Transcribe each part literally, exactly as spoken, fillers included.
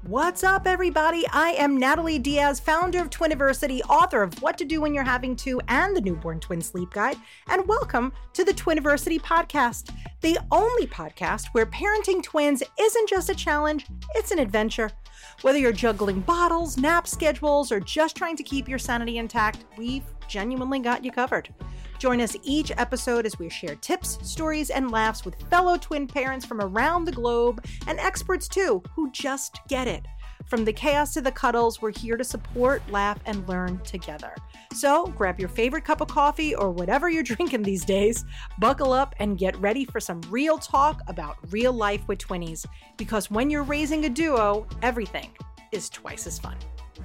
What's up, everybody? I am Natalie Diaz, founder of Twiniversity, author of What to Do When You're Having Two and the Newborn Twin Sleep Guide, and welcome to the Twiniversity podcast, the only podcast where parenting twins isn't just a challenge, it's an adventure. Whether you're juggling bottles, nap schedules, or just trying to keep your sanity intact, we've genuinely got you covered. Join us each episode as we share tips, stories, and laughs with fellow twin parents from around the globe and experts too, who just get it. From the chaos to the cuddles, we're here to support, laugh, and learn together. So grab your favorite cup of coffee or whatever you're drinking these days, buckle up, and get ready for some real talk about real life with twinnies. Because when you're raising a duo, everything is twice as fun.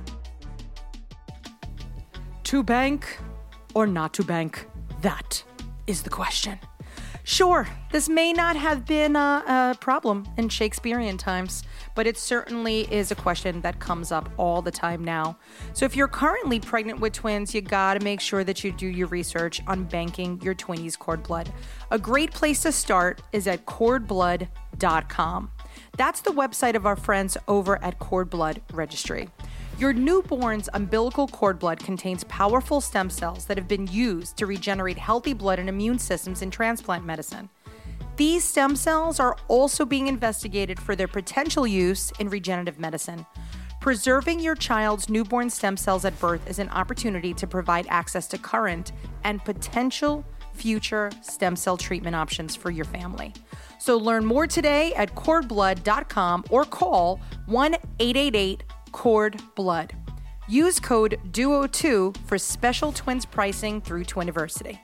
To bank or not to bank? That is the question. Sure, this may not have been a, a problem in Shakespearean times, but it certainly is a question that comes up all the time now. So if you're currently pregnant with twins, you gotta make sure that you do your research on banking your twinnies' cord blood. A great place to start is at cord blood dot com. That's the website of our friends over at Cord Blood Registry. Your newborn's umbilical cord blood contains powerful stem cells that have been used to regenerate healthy blood and immune systems in transplant medicine. These stem cells are also being investigated for their potential use in regenerative medicine. Preserving your child's newborn stem cells at birth is an opportunity to provide access to current and potential future stem cell treatment options for your family. So learn more today at cord blood dot com or call one eight eight eight cord blood. Use code D U O two for special twins pricing through Twiniversity.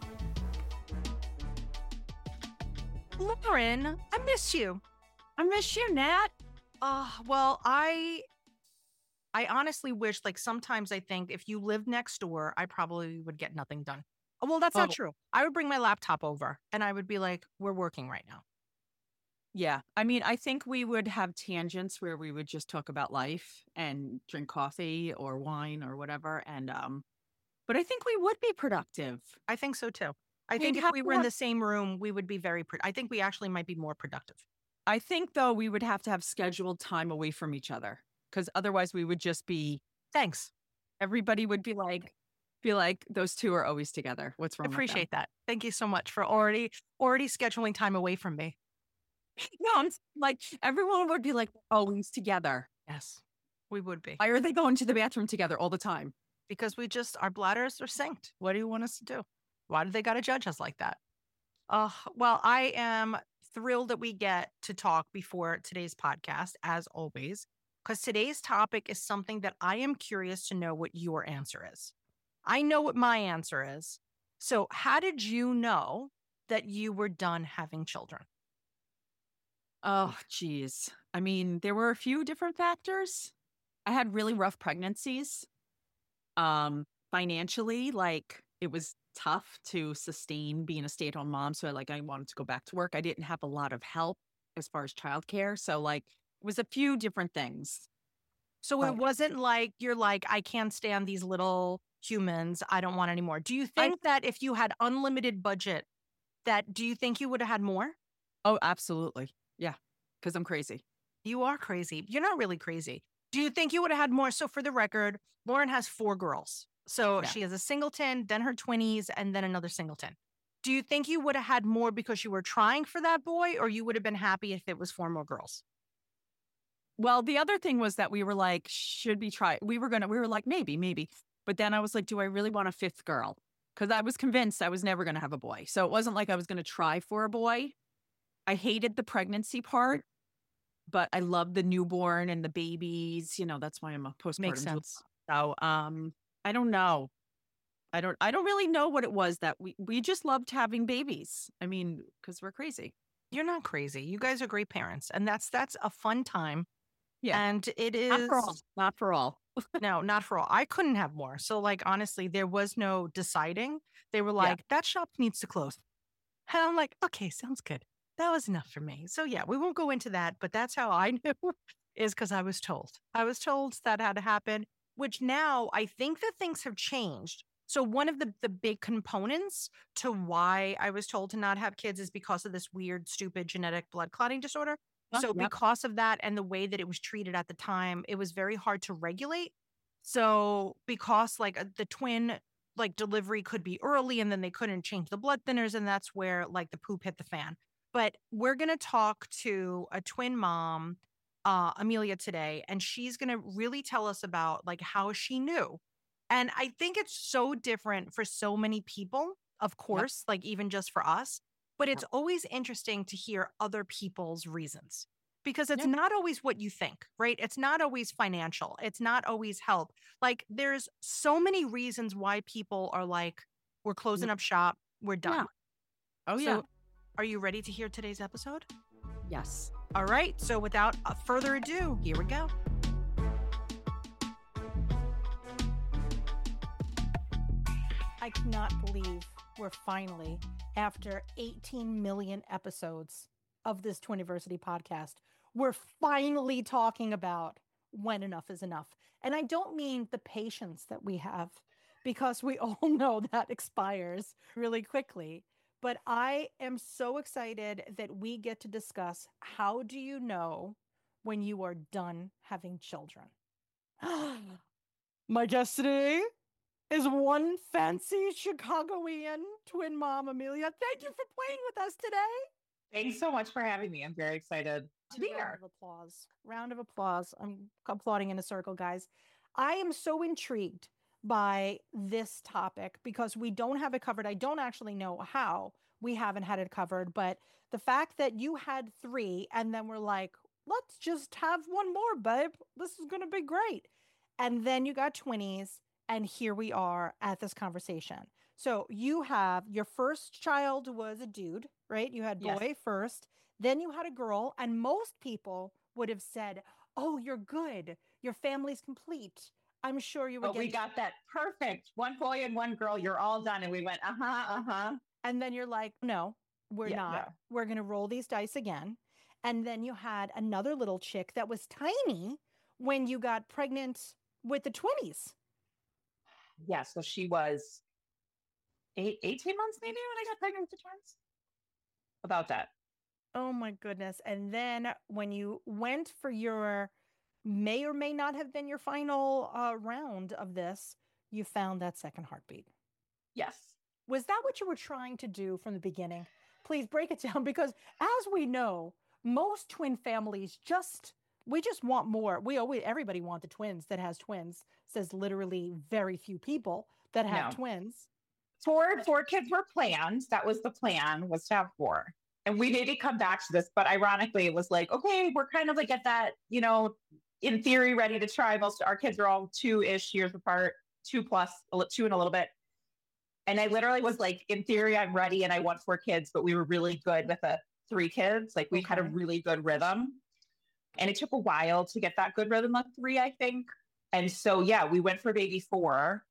Lauren, I miss you. I miss you, Nat. Uh, well, I I honestly wish, like, sometimes I think if you lived next door, I probably would get nothing done. Oh, well, that's Oh. not true. I would bring my laptop over and I would be like, we're working right now. Yeah. I mean, I think we would have tangents where we would just talk about life and drink coffee or wine or whatever. And, um, but I think we would be productive. I think so too. I We'd think if have we to were in have- the same room, we would be very, pro- I think we actually might be more productive. I think, though, we would have to have scheduled time away from each other because otherwise we would just be, Thanks. everybody would be like, be like, those two are always together. What's I wrong appreciate that. Thank you so much for already, already scheduling time away from me. with that? No, I'm s- like, everyone would be like, always together. Yes, we would be. Why are they going to the bathroom together all the time? Because we just, our bladders are synced. What do you want us to do? Why do they got to judge us like that? Uh, well, I am thrilled that we get to talk before today's podcast, as always, because today's topic is something that I am curious to know what your answer is. I know what my answer is. So how did you know that you were done having children? Oh, geez. I mean, there were a few different factors. I had really rough pregnancies. Um, financially, like it was tough to sustain being a stay-at-home mom. So like I wanted to go back to work. I didn't have a lot of help as far as childcare. So like it was a few different things. So Oh. it wasn't like you're like, I can't stand these little humans. I don't want any more. Do you think that if you had unlimited budget, that do you think you would have had more? Oh, absolutely. Yeah. Because I'm crazy. You are crazy. You're not really crazy. Do you think you would have had more? So for the record, Lauren has four girls. So Yeah. she has a singleton, then her twinnies, and then another singleton. Do you think you would have had more because you were trying for that boy, or you would have been happy if it was four more girls? Well, the other thing was that we were like, should we try? We were going to, we were like, maybe, maybe. But then I was like, do I really want a fifth girl? Because I was convinced I was never going to have a boy. So it wasn't like I was going to try for a boy. I hated the pregnancy part, but I loved the newborn and the babies. You know, that's why I'm a postpartum. Makes doula. sense. So, um, I don't know. I don't, I don't really know what it was that we, we just loved having babies. I mean, because we're crazy. You're not crazy. You guys are great parents, and that's that's a fun time. Yeah. And it is Not for all. Not for all. no, not for all. I couldn't have more. So, like, honestly, there was no deciding. They were Yeah. like, that shop needs to close. And I'm like, okay, sounds good. That was enough for me. So, yeah, we won't go into that, but that's how I knew is because I was told. I was told that had to happen, which now I think that things have changed. So one of the, the big components to why I was told to not have kids is because of this weird, stupid genetic blood clotting disorder. Oh, So yep. because of that and the way that it was treated at the time, it was very hard to regulate. So because like uh, the twin like delivery could be early and then they couldn't change the blood thinners, and that's where like the poop hit the fan. But we're going to talk to a twin mom, uh, Amelia, today, and she's going to really tell us about like how she knew. And I think it's so different for so many people, of Yep. course, like even just for us, but it's Yep. always interesting to hear other people's reasons because it's Yep. not always what you think, right? It's not always financial. It's not always help. Like there's so many reasons why people are like, we're closing Yep. up shop, we're done. Yeah. Oh, So yeah. are you ready to hear today's episode? Yes. All right. So without uh, further ado, here we go. I cannot believe we're finally, after eighteen million episodes of this Twiniversity podcast, we're finally talking about when enough is enough. And I don't mean the patience that we have, because we all know that expires really quickly. But I am so excited that we get to discuss how do you know when you are done having children? My guest today is one fancy Chicagoan twin mom, Amelia. Thank you for playing with us today. Thanks so much for having me. I'm very excited to be Round here. of applause. Round of applause. I'm applauding in a circle, guys. I am so intrigued by this topic because we don't have it covered. I don't actually know how we haven't had it covered, but the fact that you had three and then we're like, let's just have one more, babe. This is going to be great. And then you got twinnies, and here we are at this conversation. So you have your first child was a dude, right? You had boy Yes. first, then you had a girl, and most people would have said, oh, you're good. Your family's complete. I'm sure you would But get. we got that perfect one boy and one girl. You're all done. And we went, uh huh, uh huh. And then you're like, no, we're Yeah, not. no. We're going to roll these dice again. And then you had another little chick that was tiny when you got pregnant with the twinnies. Yeah. So she was eight, eighteen months maybe when I got pregnant with the twins. About that. Oh my goodness. And then when you went for your may or may not have been your final uh, round of this, you found that second heartbeat. Yes. Was that what you were trying to do from the beginning? Please break it down, because as we know, most twin families just, we just want more. We always, everybody want the twins that has twins. Says literally very few people that have No. twins. Four, four kids were planned. That was the plan, was to have four. And we maybe come back to this, but ironically, it was like, okay, we're kind of like at that, you know, in theory, ready to try. Most of our kids are all two-ish years apart, two plus, two and a little bit. And I literally was like, in theory, I'm ready and I want four kids, but we were really good with the three kids. Like we Okay. had a really good rhythm. And it took a while to get that good rhythm of three, I think. And so, yeah, we went for baby four.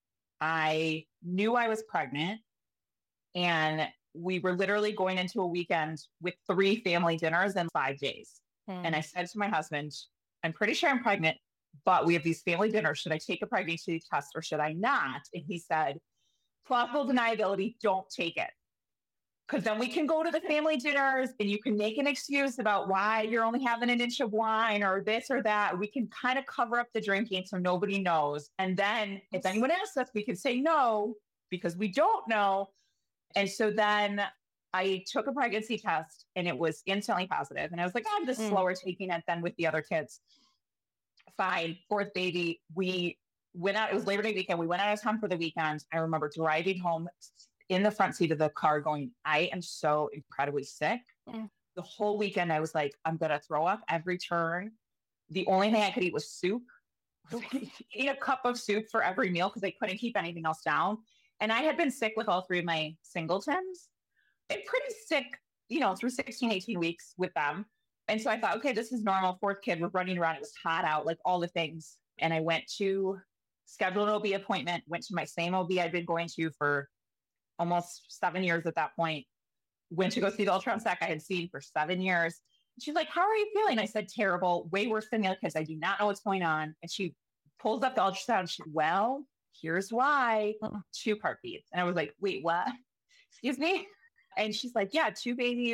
I knew I was pregnant, and we were literally going into a weekend with three family dinners in five days. Hmm. And I said to my husband, I'm pretty sure I'm pregnant, but we have these family dinners. Should I take a pregnancy test or should I not? And he said, plausible deniability, don't take it. Because then we can go to the family dinners and you can make an excuse about why you're only having an inch of wine or this or that. We can kind of cover up the drinking so nobody knows. And then if anyone asks us, we can say no because we don't know. And so then I took a pregnancy test and it was instantly positive. And I was like, I'm just Mm. slower taking it than with the other kids. Fine. Fourth baby, we went out. It was Labor Day weekend. We went out of town for the weekend. I remember driving home in the front seat of the car going, I am so incredibly sick. Mm. The whole weekend, I was like, I'm going to throw up every turn. The only thing I could eat was soup. Eat a cup of soup for every meal because I couldn't keep anything else down. And I had been sick with all three of my singletons. I'm pretty sick, you know, through sixteen, eighteen weeks with them. And so I thought, okay, this is normal. Fourth kid, we're running around. It was hot out, like all the things. And I went to schedule an O B appointment, went to my same O B I'd been going to for almost seven years at that point. Went to go see the ultrasound tech I had seen for seven years. She's like, how are you feeling? I said, terrible, way worse than the other kids. I do not know what's going on. And she pulls up the ultrasound. She, well, here's why. Uh-uh. Two heartbeats. And I was like, wait, what? Excuse me? And she's like, yeah, two babies,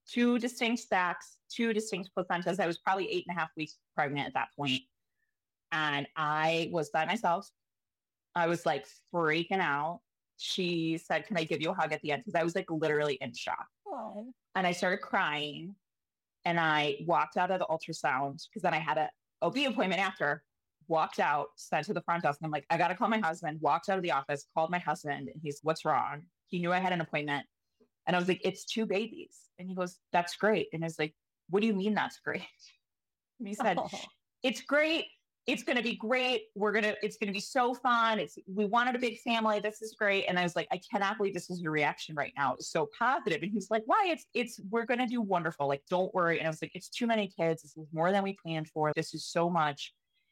two distinct sacs, two distinct placentas. I was probably eight and a half weeks pregnant at that point. And I was by myself. I was like freaking out. She said, can I give you a hug at the end? Because I was like literally in shock. Oh. And I started crying. And I walked out of the ultrasound because then I had a O B appointment after. Walked out, sent to the front desk. And I'm like, I got to call my husband. Walked out of the office, called my husband. And he's, what's wrong? He knew I had an appointment. And I was like, it's two babies. And he goes, that's great. And I was like, what do you mean that's great? And he said, oh. It's great. It's going to be great. We're going to, it's going to be so fun. It's, we wanted a big family. This is great. And I was like, I cannot believe this is your reaction right now. It's so positive. And he's like, why? It's, it's, we're going to do wonderful. Like, don't worry. And I was like, it's too many kids. This is more than we planned for. This is so much.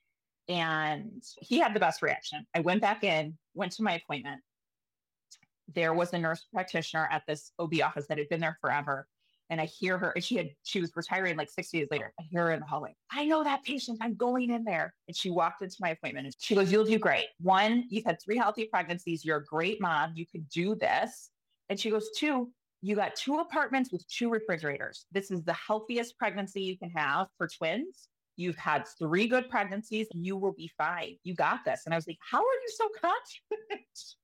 And he had the best reaction. I went back in, went to my appointment. There was a nurse practitioner at this O B office that had been there forever. And I hear her, and she had, she was retiring like six days later. I hear her in the hallway. I know that patient. I'm going in there. And she walked into my appointment and she goes, you'll do great. One, you've had three healthy pregnancies. You're a great mom. You could do this. And she goes, two, you got two apartments with two refrigerators. This is the healthiest pregnancy you can have for twins. You've had three good pregnancies. You will be fine. You got this. And I was like, how are you so confident?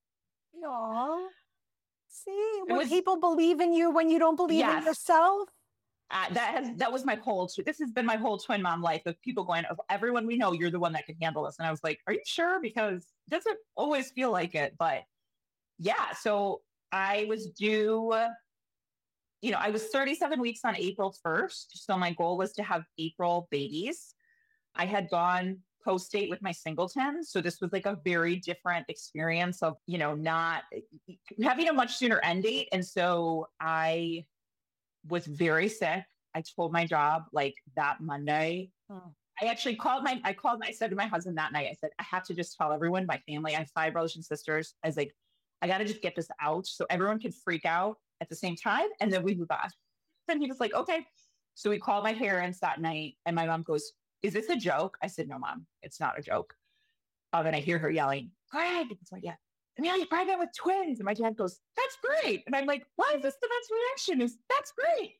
Aw. See, when was, people believe in you when you don't believe yes. in yourself. Uh, that has that was my whole. This has been my whole twin mom life of people going, of everyone we know, you're the one that can handle this. And I was like, are you sure? Because it doesn't always feel like it. But yeah, so I was due. You know, I was thirty-seven weeks on April first. So my goal was to have April babies. I had gone post-date with my singleton. So this was like a very different experience of, you know, not having a much sooner end date. And so I was very sick. I told my job like that Monday. Oh. I actually called my, I called, I said to my husband that night, I said, I have to just tell everyone, my family, I have five brothers and sisters. I was like, I got to just get this out so everyone can freak out at the same time. And then we move on. And he was like, okay. So we called my parents that night and my mom goes, is this a joke? I said, no, mom, it's not a joke. Um, and I hear her yelling, Greg. It's like, yeah, Amelia, pregnant with twins. And my dad goes, that's great. And I'm like, why is this the best reaction? Is that's great.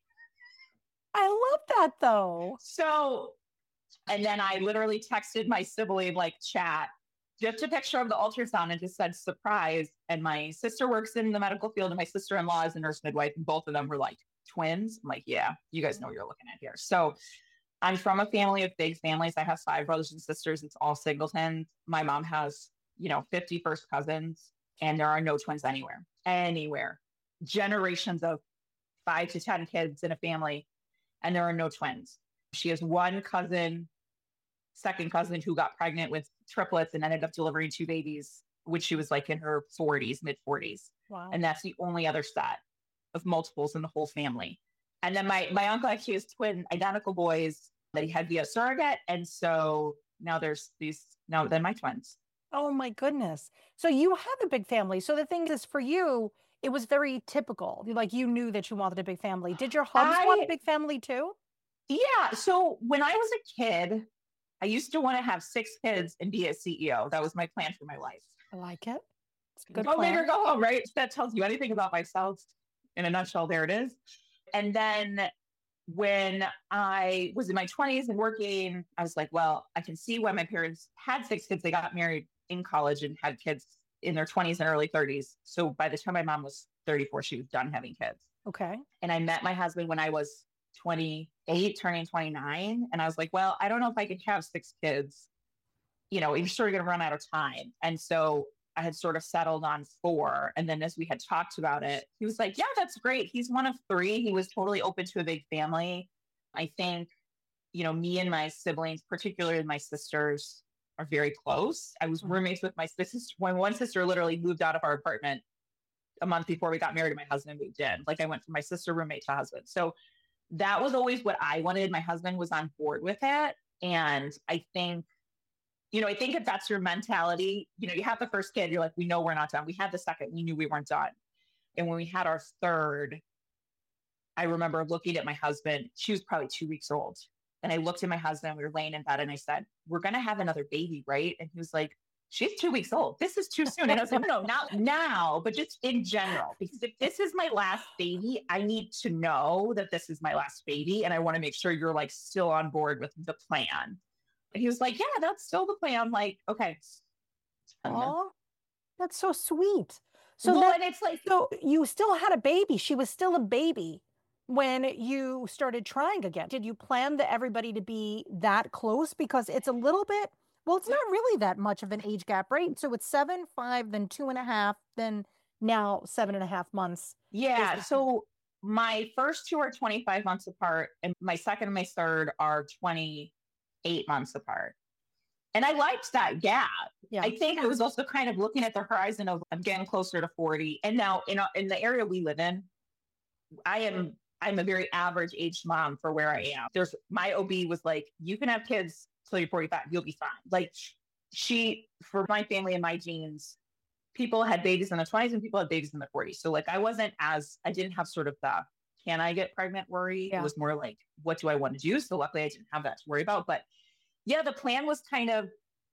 I love that though. So, and then I literally texted my sibling like chat, just a picture of the ultrasound and just said surprise. And my sister works in the medical field and my sister-in-law is a nurse midwife. And both of them were like twins. I'm like, yeah, you guys know what you're looking at here. So I'm from a family of big families. I have five brothers and sisters. It's all singletons. My mom has, you know, fifty first cousins, and there are no twins anywhere, anywhere. Generations of five to ten kids in a family, and there are no twins. She has one cousin, second cousin, who got pregnant with triplets and ended up delivering two babies, which she was like in her forties, mid forties. Wow. And that's the only other set of multiples in the whole family. And then my, my uncle actually has twin identical boys that he had via surrogate. And so now there's these, now then my twins. Oh my goodness. So you have a big family. So the thing is for you, it was very typical. Like you knew that you wanted a big family. Did your hubs I, want a big family too? Yeah. So when I was a kid, I used to want to have six kids and be a C E O. That was my plan for my life. I like it. It's a good go plan. big or go home, right? That tells you anything about myself. In a nutshell, there it is. And then when I was in my twenties and working, I was like, well, I can see why my parents had six kids. They got married in college and had kids in their twenties and early thirties. So by the time my mom was thirty-four, she was done having kids. Okay. And I met my husband when I was twenty-eight, turning twenty-nine. And I was like, well, I don't know if I could have six kids. You know, you're sort of going to run out of time. And so I had sort of settled on four. And then as we had talked about it, he was like, yeah, that's great. He's one of three. He was totally open to a big family. I think, you know, me and my siblings, particularly my sisters, are very close. I was roommates with my sisters. When one sister literally moved out of our apartment a month before we got married and my husband moved in. Like I went from my sister roommate to husband. So that was always what I wanted. My husband was on board with it. And I think, you know, I think if that's your mentality, you know, you have the first kid, you're like, we know we're not done. We had the second, we knew we weren't done. And when we had our third, I remember looking at my husband, she was probably two weeks old. And I looked at my husband, we were laying in bed and I said, we're going to have another baby, right? And he was like, she's two weeks old. This is too soon. And I was like, no, not now, but just in general, because if this is my last baby, I need to know that this is my last baby. And I want to make sure you're like still on board with the plan. And he was like, yeah, that's still the plan. I'm like, okay. Oh, that's so sweet. So well, that, and it's like, so you still had a baby. She was still a baby when you started trying again. Did you plan that everybody to be that close? Because it's a little bit, well, it's not really that much of an age gap, right? So it's seven, five, then two and a half, then now seven and a half months. Yeah. Is- So my first two are twenty-five months apart, and my second and my third are twenty-eight months apart. And I liked that gap. Yeah. I think I was also kind of looking at the horizon of I'm getting closer to forty. And now in, a, in the area we live in, I am, I'm a very average aged mom for where I am. There's my O B was like, you can have kids till you're forty-five, you'll be fine. Like she, for my family and my genes, people had babies in the twenties and people had babies in the forties. So like, I wasn't as, I didn't have sort of the, can I get pregnant worry? Yeah. It was more like, what do I want to do? So luckily I didn't have that to worry about. But yeah, the plan was kind of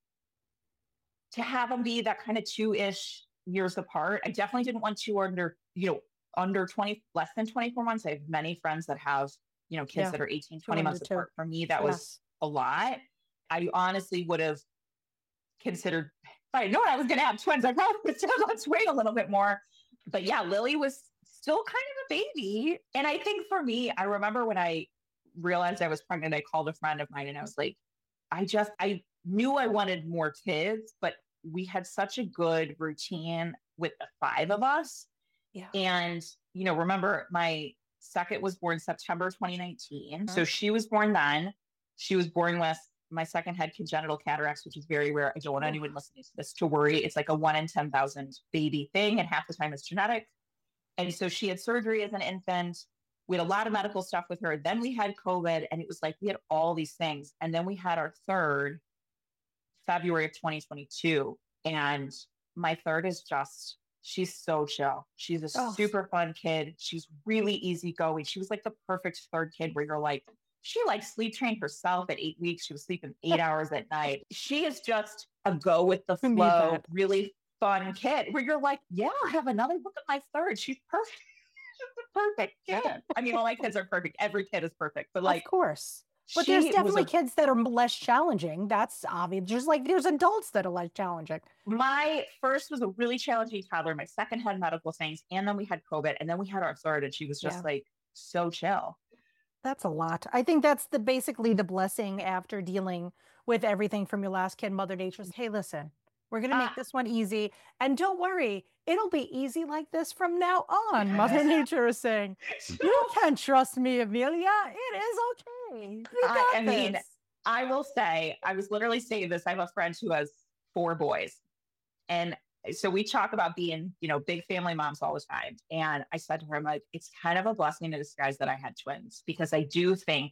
to have them be that kind of two-ish years apart. I definitely didn't want two under, you know, under twenty, less than twenty-four months. I have many friends that have, you know, kids Yeah. that are eighteen, twenty months two. apart. For me, that Yeah. was a lot. I honestly would have considered, if I had known I was going to have twins, I probably would have let's wait a little bit more. But yeah, Lily was still kind of a baby. And I think for me, I remember when I realized I was pregnant, I called a friend of mine and I was like, I just, I knew I wanted more kids, but we had such a good routine with the five of us. Yeah. And, you know, remember my second was born September twenty nineteen. Mm-hmm. So she was born then. She was born with, my second had congenital cataracts, which is very rare. I don't want anyone listening to this to worry. It's like a one in ten thousand baby thing. And half the time it's genetic. And so she had surgery as an infant. We had a lot of medical stuff with her. Then we had COVID and it was like, we had all these things. And then we had our third February of twenty twenty-two. And my third is just, she's so chill. She's a Oh. super fun kid. She's really easygoing. She was like the perfect third kid where you're like, she like sleep trained herself at eight weeks. She was sleeping eight hours at night. She is just a go with the Who need flow, that? really fun kid where you're like, yeah, I have another look at my third. She's perfect. She's the perfect kid. I mean, all my kids are perfect. Every kid is perfect, but like, of course. But she there's was definitely a- kids that are less challenging. That's obvious. Just like there's adults that are less challenging. my first was a really challenging toddler. My second had medical things, and then we had COVID, and then we had our third, and she was just Yeah. like so chill. That's a lot. I think that's the basically the blessing after dealing with everything from your last kid. Mother Nature's, hey, listen, we're gonna make Ah. this one easy, and don't worry, it'll be easy like this from now on. Mother Nature is saying, you can trust me, Amelia. It is okay. We I- got I mean, this." I will say, I was literally saying this. I have a friend who has four boys. And so we talk about being, you know, big family moms all the time. And I said to her, I'm like, it's kind of a blessing in disguise that I had twins, because I do think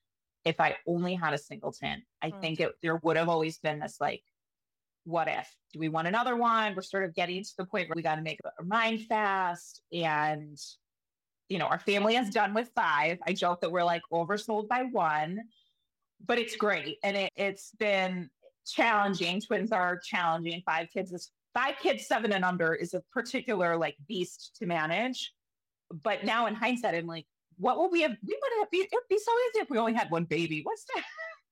if I only had a singleton, I Mm. think it, there would have always been this like, what if? Do we want another one? We're sort of getting to the point where we got to make our mind fast. And, you know, our family is done with five. I joke that we're like oversold by one, but it's great. And it, it's been challenging. Twins are challenging. Five kids is five kids, seven and under is a particular like beast to manage. But now in hindsight, I'm like, what would we have? We would have, it would be so easy if we only had one baby. What's that?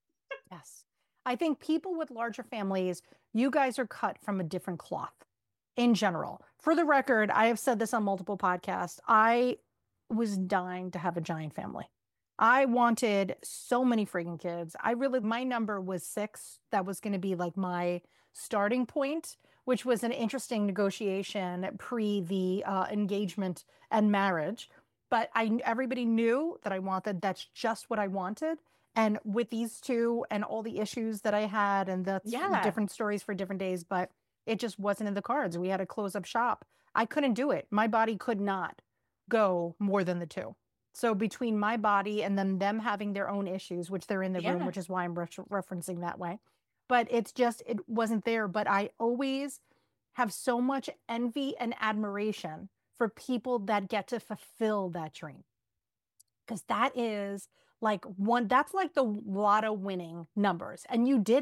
Yes. I think people with larger families, you guys are cut from a different cloth in general. For the record, I have said this on multiple podcasts. I was dying to have a giant family. I wanted so many freaking kids. I really, my number was six. That was going to be like my starting point, which was an interesting negotiation pre the uh, engagement and marriage. But I, everybody knew that I wanted, that's just what I wanted. And with these two and all the issues that I had, and that's Yeah. different stories for different days, but it just wasn't in the cards. We had to close up shop. I couldn't do it. My body could not go more than the two. So between my body and then them having their own issues, which they're in the room, Yeah. which is why I'm re- referencing that way. But it's just, it wasn't there. But I always have so much envy and admiration for people that get to fulfill that dream. Because that is like one, that's like the lotto winning numbers. And you did it.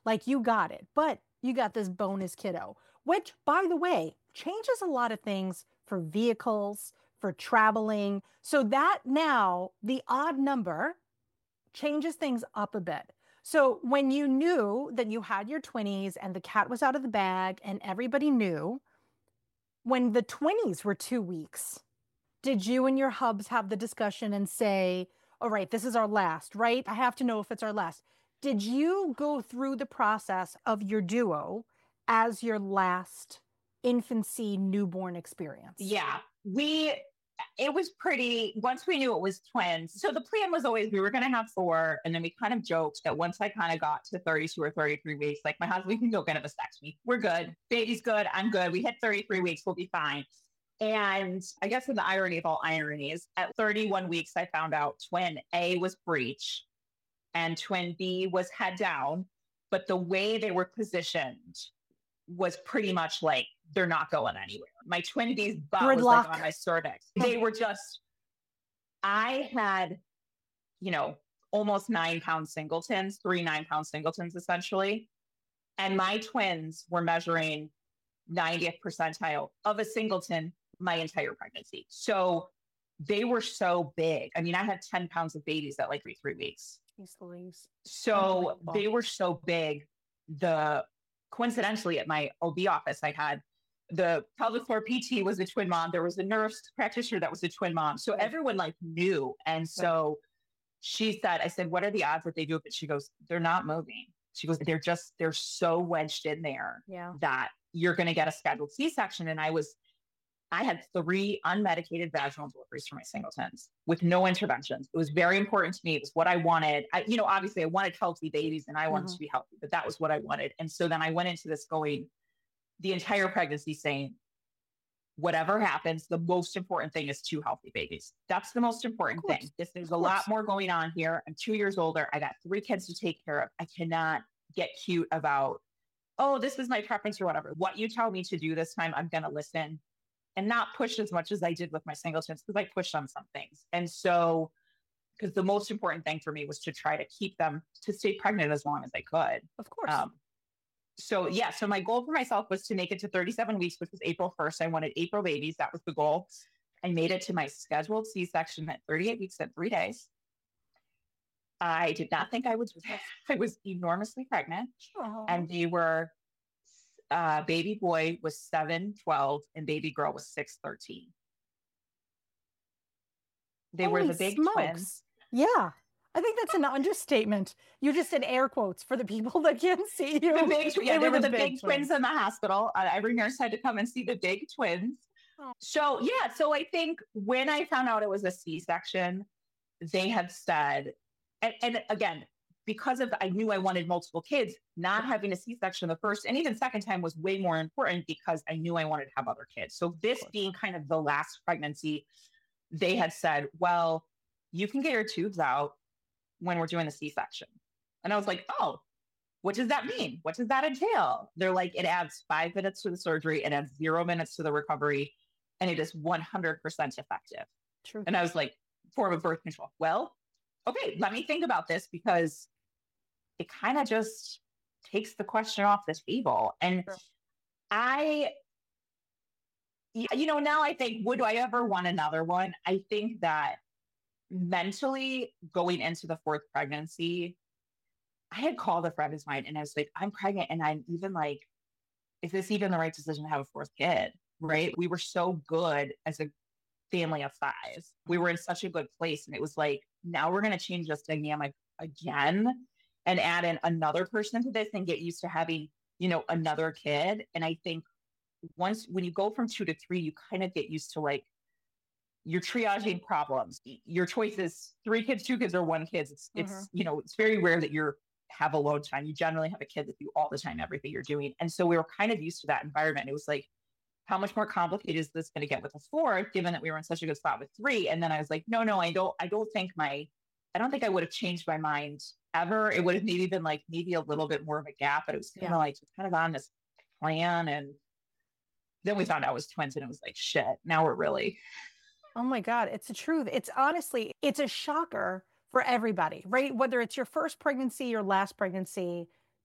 Like you got it, but you got this bonus kiddo, which by the way, changes a lot of things for vehicles, for traveling. So that now the odd number changes things up a bit. So when you knew that you had your twinnies and the cat was out of the bag and everybody knew, when the twinnies were two weeks, did you and your hubs have the discussion and say, all right, this is our last, right? I have to know if it's our last. Did you go through the process of your duo as your last infancy newborn experience? Yeah, we, it was pretty, once we knew it was twins. So the plan was always we were going to have four. And then we kind of joked that once I kind of got to thirty-two or thirty-three weeks, like my husband, we can go get a vasectomy. We're good. Baby's good. I'm good. We hit thirty-three weeks. We'll be fine. And I guess in the irony of all ironies, at thirty-one weeks, I found out twin A was breech and twin B was head down. But the way they were positioned was pretty much like they're not going anywhere. My twin B's butt Gridlock. was like on my cervix. They were just, I had, you know, almost nine pound singletons, three nine pound singletons essentially. And my twins were measuring ninetieth percentile of a singleton my entire pregnancy. So they were so big. I mean, I had ten pounds of babies at like three, three weeks. So they were so big. The coincidentally at my O B office, I had the pelvic floor P T was a twin mom. There was a nurse practitioner that was a twin mom. So everyone like knew. And so she said, I said, what are the odds that they do it? But she goes, they're not moving. She goes, they're just, they're so wedged in there Yeah. that you're going to get a scheduled C-section. And I was, I had three unmedicated vaginal deliveries for my singletons with no interventions. It was very important to me. It was what I wanted. I, you know, obviously I wanted healthy babies and I wanted Mhm. to be healthy, but that was what I wanted. And so then I went into this going the entire pregnancy saying, whatever happens, the most important thing is two healthy babies. That's the most important course. thing. This, there's Of a lot course. more going on here. I'm two years older. I got three kids to take care of. I cannot get cute about, oh, this is my preference or whatever. What you tell me to do this time, I'm going to listen and not push as much as I did with my singletons because I pushed on some things. And so, because the most important thing for me was to try to keep them to stay pregnant as long as I could. Of course. Um, so yeah, so my goal for myself was to make it to thirty-seven weeks, which was April first. I wanted April babies. That was the goal. I made it to my scheduled C-section at thirty-eight weeks and three days. I did not think I would do that. I was enormously pregnant. Aw. And they were, uh, baby boy was seven twelve and baby girl was six thirteen. They were Holy the big smokes. twins. Yeah. I think that's an understatement. You just did air quotes for the people that can't see you. The big, yeah, They they were were the the big big twins twins. in the hospital. Uh, every nurse had to come and see the big twins. Oh. So yeah, so I think when I found out it was a C-section, they had said, and, and again, because of I knew I wanted multiple kids, not having a C-section the first and even second time was way more important because I knew I wanted to have other kids. So this being kind of the last pregnancy, they had said, well, you can get your tubes out when we're doing the C-section. And I was like, oh, what does that mean? What does that entail? They're like, it adds five minutes to the surgery, it adds zero minutes to the recovery, and it is one hundred percent effective. True. And I was like, form of birth control. Well, okay, let me think about this because it kind of just takes the question off the table. And Sure. I, you know, now I think, would I ever want another one? I think that mentally going into the fourth pregnancy, I had called a friend of mine and I was like, I'm pregnant. And I'm even like, is this even the right decision to have a fourth kid? Right. We were so good as a family of five. We were in such a good place. And it was like, now we're going to change this dynamic again and add in another person to this and get used to having, you know, another kid. And I think once, when you go from two to three, you kind of get used to like, you're triaging problems. Your choice is three kids, two kids, or one kid. It's, it's Mhm. you know, it's very rare that you're have alone time. You generally have a kid with you all the time, everything you're doing. And so we were kind of used to that environment. It was like, how much more complicated is this going to get with a fourth, given that we were in such a good spot with three? And then I was like, no, no, I don't, I don't think my, I don't think I would have changed my mind ever. It would have maybe been like maybe a little bit more of a gap, but it was kind of Yeah. like kind of on this plan. And then we found out it was twins and it was like, shit, now we're really, Oh my God, it's the truth. It's honestly, it's a shocker for everybody, right? Whether it's your first pregnancy or last pregnancy,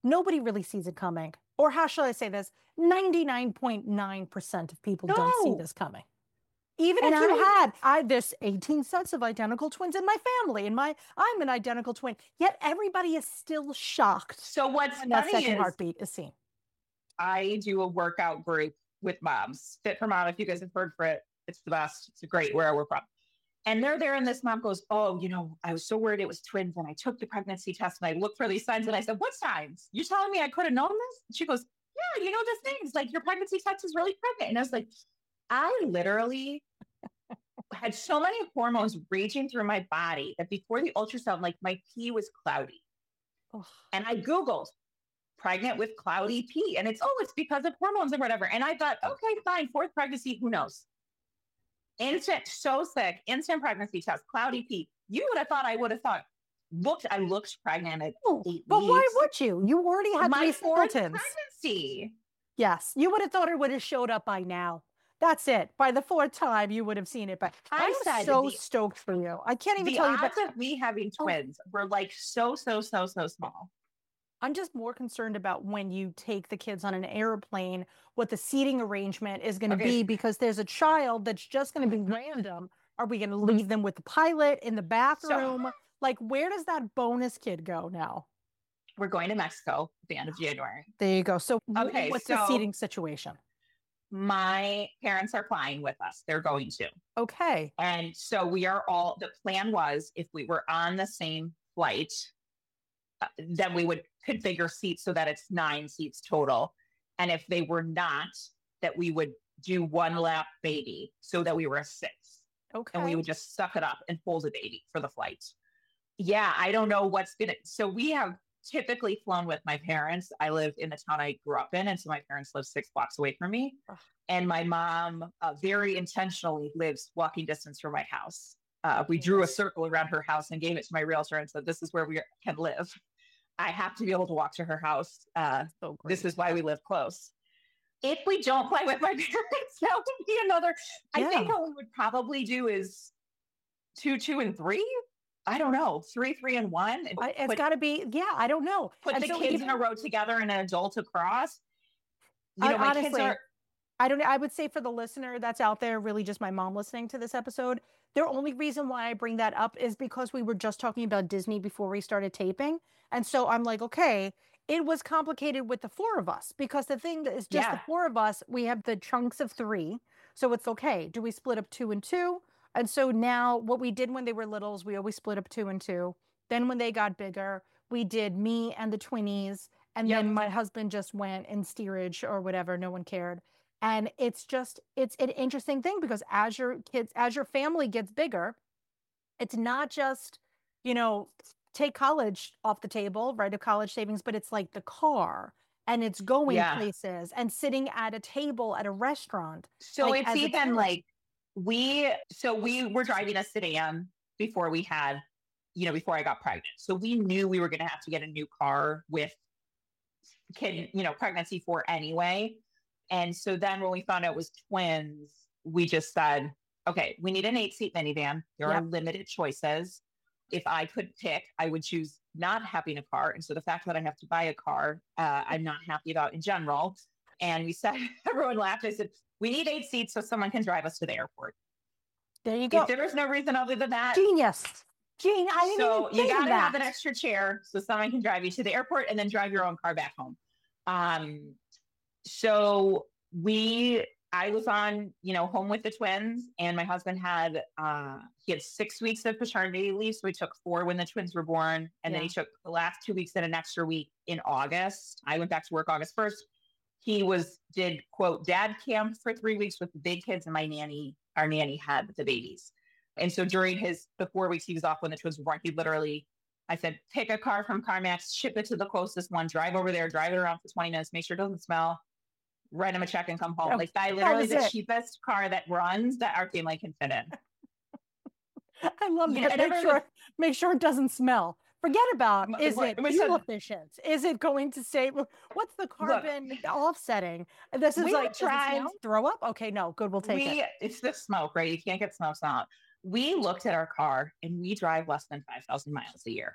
nobody really sees it coming. Or how shall I say this? ninety-nine point nine percent of people don't see No. this coming. Even And if you I- had, I there's eighteen sets of identical twins in my family, and my I'm an identical twin. Yet everybody is still shocked So what's when that funny second is heartbeat is seen. I do a workout group with moms. Fit for Mom. If you guys have heard for it, it's the best. It's great where we're from. And they're there, and this mom goes, "Oh, you know, I was so worried it was twins, and I took the pregnancy test, and I looked for these signs, and I said, what signs? You're telling me I could have known this?" And she goes, "Yeah, you know the things, like your pregnancy test is really pregnant." And I was like, I literally had so many hormones raging through my body that before the ultrasound, like my pee was cloudy. Ugh. And I Googled pregnant with cloudy pee, and it's, oh, it's because of hormones and whatever. And I thought, okay, fine, fourth pregnancy, who knows? Instant, so sick, instant pregnancy test, cloudy pee. You would have thought I would have thought, looked, I looked pregnant at Oh, eight but why weeks. would you? You already had My three fourth singletons. pregnancy. Yes, you would have thought it would have showed up by now. That's it. By the fourth time, you would have seen it. But I I'm said so the- stoked for you. I can't even The tell you. But odds of me having Oh. twins were like so, so, so, so small. I'm just more concerned about when you take the kids on an airplane, what the seating arrangement is going to Okay. be, because there's a child that's just going to be random. Are we going to leave them with the pilot in the bathroom? Like, where does that bonus kid go now? We're going to Mexico at the end of January. There you go. So, wh- Okay, what's the so- seating situation? My parents are flying with us. They're going to. Okay. And so we are all, the plan was if we were on the same flight, uh, then we would configure seats so that it's nine seats total. And if they were not, that we would do one lap baby so that we were a six. Okay. And we would just suck it up and hold a baby for the flight. Yeah, I don't know what's gonna. So we have typically flown with my parents. I live in the town I grew up in, and so my parents live six blocks away from me. Ugh. And my mom uh, very intentionally lives walking distance from my house. Uh, we drew a circle around her house and gave it to my realtor and said, "This is where we can live. I have to be able to walk to her house. Uh, So great. this is why we live close." If we don't fly with my parents, that would be another. I think Yeah. what we would probably do is two, two, and three. I don't know, three, three, and one. and I, it's put got to be, yeah, I don't know. put And the so kids even- in a row together and an adult across. You I- know, my kids honestly, are. I don't, I would say for the listener that's out there, really just my mom listening to this episode, the only reason why I bring that up is because we were just talking about Disney before we started taping. And so I'm like, okay, it was complicated with the four of us, because the thing that is just the Yeah. four of us, we have the chunks of three. So it's okay. Do we split up two and two? And so now what we did when they were littles, we always split up two and two. Then when they got bigger, we did me and the twinnies. And Yep. then my husband just went in steerage or whatever. No one cared. And it's just, it's an interesting thing, because as your kids, as your family gets bigger, it's not just, you know, take college off the table, right? A college savings, but it's like the car, and it's going Yeah. places and sitting at a table at a restaurant. So like, it's as a even parent. like we. So we were driving a sedan before we had, you know, before I got pregnant. So we knew we were going to have to get a new car with kid, you know, pregnancy for anyway. And so then when we found out it was twins, we just said, okay, we need an eight seat minivan. There are Yep. limited choices. If I could pick, I would choose not having a car. And so the fact that I have to buy a car, uh, I'm not happy about in general. And we said, everyone laughed. I said, we need eight seats so someone can drive us to the airport. There you go. If there was no reason other than that, Genius. Gene, I didn't so even you think got of to that. have an extra chair so someone can drive you to the airport and then drive your own car back home. Um, so we, I was on, you know, home with the twins, and my husband had, uh, he had six weeks of paternity leave. So he took four when the twins were born. And then he took the last two weeks and an extra week in August. I went back to work August first. He was, did quote, dad camp for three weeks with the big kids, and my nanny, our nanny had the babies. And so during his, the four weeks he was off when the twins were born, he literally, I said, pick a car from CarMax, ship it to the closest one, drive over there, drive it around for twenty minutes, make sure it doesn't smell, write him a check and come home. That- like I that literally was the it. cheapest car that runs that our family can fit in. I love You know, that. and Make everyone- sure, make sure it doesn't smell. Forget about, M- is what- it we fuel said- efficient? Is it going to save? What's the carbon offsetting? And this is we like, would does it drive- smell? Throw up? Okay, no, good, we'll take we, it. It's the smoke, right? You can't get smoke out. We looked at our car and we drive less than five thousand miles a year.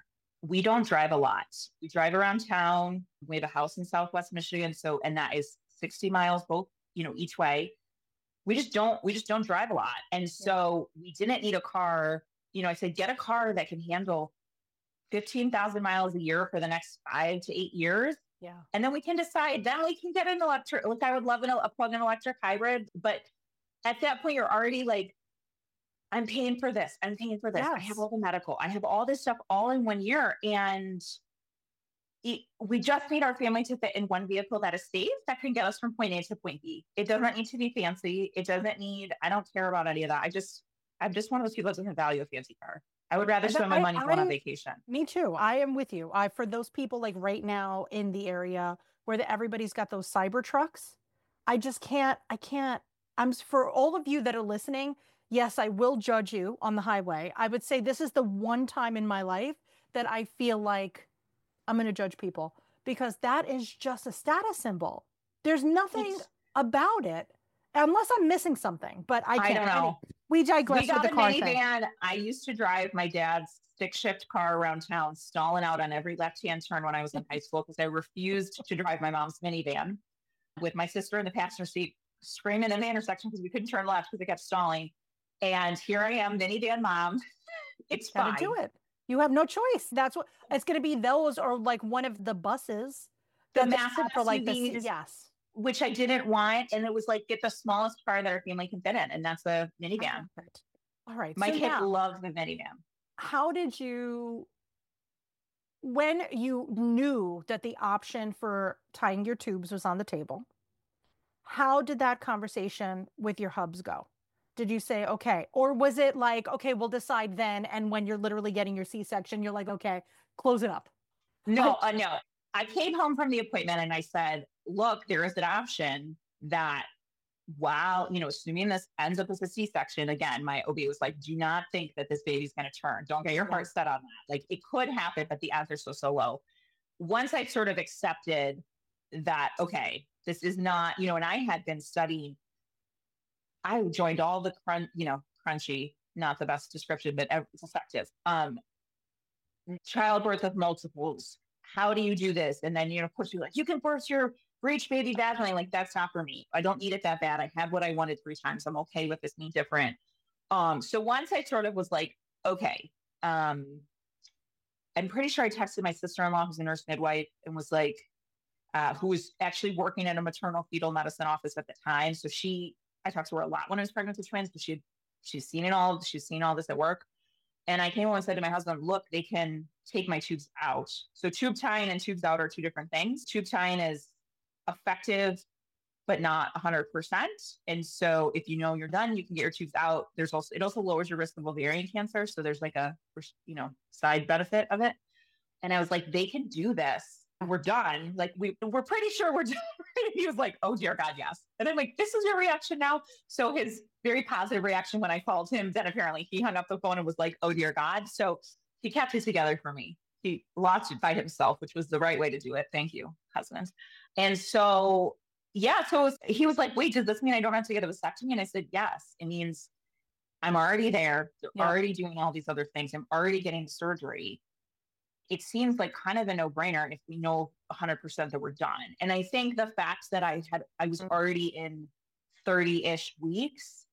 we don't drive a lot. We drive around town. We have a house in Southwest Michigan. So, and that is sixty miles both, you know, each way. We just don't, we just don't drive a lot. And so we didn't need a car. You know, I said, get a car that can handle fifteen thousand miles a year for the next five to eight years. Yeah. And then we can decide, then we can get an electric, like I would love an, a plug-in electric hybrid. But at that point, you're already like, I'm paying for this. I'm paying for this. Yes. I have all the medical. I have all this stuff all in one year. And it, we just need our family to fit in one vehicle that is safe, that can get us from point A to point B. It doesn't need to be fancy. It doesn't need, I don't care about any of that. I just, I'm just one of those people that doesn't value a fancy car. I would rather spend my money I, going I, on vacation. Me too. I am with you. I, for those people like right now in the area where the, everybody's got those cyber trucks, I just can't, I can't, I'm for all of you that are listening. Yes, I will judge you on the highway. I would say this is the one time in my life that I feel like I'm going to judge people, because that is just a status symbol. There's nothing It's, about it unless I'm missing something, but I can't. I don't know. Any, we digress we got with the a car minivan. thing. I used to drive my dad's stick shift car around town, stalling out on every left-hand turn when I was in high school because I refused to drive my mom's minivan with my sister in the passenger seat, screaming in the intersection because we couldn't turn left because it kept stalling. And here I am, minivan mom. It's Gotta fine. do it. You have no choice. That's what it's going to be. Those or like one of the buses. The that they massive have for like this. S U Vs, Yes. which I didn't want. And it was like, get the smallest car that our family can fit in. And that's a minivan. Perfect. All right. My so kid now, loves the minivan. how did you, when you knew that the option for tying your tubes was on the table, how did that conversation with your hubs go? Did you say, okay, or was it like, okay, we'll decide then, and when you're literally getting your C-section, you're like, okay, close it up? No, uh, no. I came home from the appointment and I said, look, there is an option that while, you know, assuming this ends up as a C-section, again, my O B was like, do not think that this baby's going to turn. Don't get your heart set on that. Like, it could happen, but the odds are so, so low. Once I sort of accepted that, okay, this is not, you know, and I had been studying, I joined all the crunch, you know, crunchy, not the best description, but it's effective. Um, childbirth of multiples. How do you do this? And then, you know, of course, you're like, you can force your breech baby vaginally. Like, that's not for me. I don't need it that bad. I had what I wanted three times. I'm okay with this being different. Um, so once I sort of was like, okay, um, I'm pretty sure I texted my sister-in-law, who's a nurse midwife, and was like, uh, who was actually working in a maternal fetal medicine office at the time. So she, I talked to her a lot when I was pregnant with twins, because she she's seen it all. She's seen all this at work. And I came home and said to my husband, look, they can take my tubes out. So tube tying and tubes out are two different things. Tube tying is effective, but not one hundred percent. And so if you know you're done, you can get your tubes out. There's also, it also lowers your risk of ovarian cancer. So there's like a, you know, side benefit of it. And I was like, they can do this. We're done. Like, we, we're pretty sure we're done. He was like, oh dear God, yes. And I'm like, this is your reaction now? So his very positive reaction when I called him, then apparently he hung up the phone and was like, oh dear God. So he kept it together for me. He launched it by himself, which was the right way to do it. Thank you, husband. And so, yeah, so it was, he was like, wait, does this mean I don't have to get a vasectomy? And I said, yes, it means I'm already there. They're Yeah. already doing all these other things. I'm already getting surgery. It seems like kind of a no-brainer if we know one hundred percent that we're done. And I think the fact that I had, I was already in thirty-ish weeks,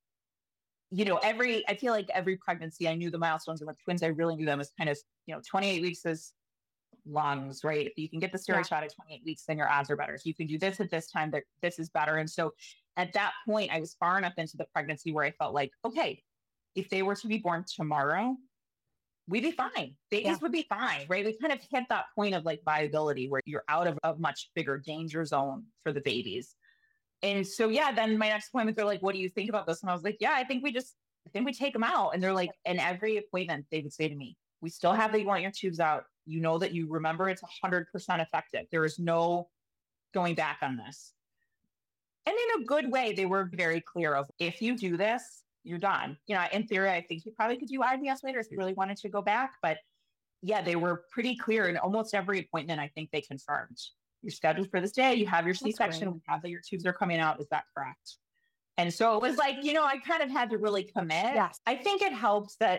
you know, every, I feel like every pregnancy, I knew the milestones, and with twins, I really knew them as kind of, you know, twenty-eight weeks is lungs, right? If you can get the steroid Yeah. shot at twenty-eight weeks, then your odds are better. So you can do this at this time, that this is better. And so at that point, I was far enough into the pregnancy where I felt like, okay, if they were to be born tomorrow, we'd be fine. Babies Yeah. would be fine, right? We kind of hit that point of like viability where you're out of a much bigger danger zone for the babies. And so, yeah, then my next appointment, they're like, what do you think about this? And I was like, yeah, I think we just, I think we take them out. And they're like, in every appointment, they would say to me, we still have that you want your tubes out. You know that you remember it's one hundred percent effective. There is no going back on this. And in a good way, they were very clear of, if you do this, you're done. You know, in theory, I think you probably could do I V F later if you really wanted to go back. But yeah, they were pretty clear. In almost every appointment, I think they confirmed, you're scheduled for this day. You have your C-section. We have that your tubes are coming out. Is that correct? And so it was like, you know, I kind of had to really commit. Yes. I think it helps that,